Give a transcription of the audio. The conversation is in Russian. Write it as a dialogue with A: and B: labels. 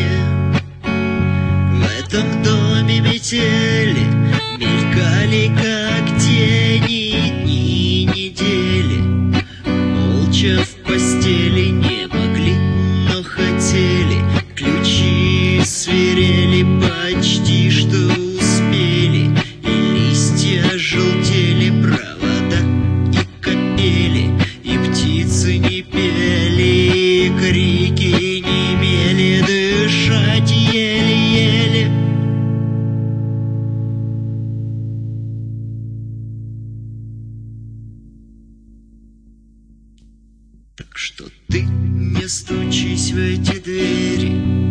A: В этом доме метели мелькали, как тени, дни и недели. Молча в постели не могли, но хотели. Ключи свирели, почти что успели. И листья желтели, провода и капели. И птицы не пели, и крики не мели. Дышать еле-еле. Так что ты не стучись в эти двери,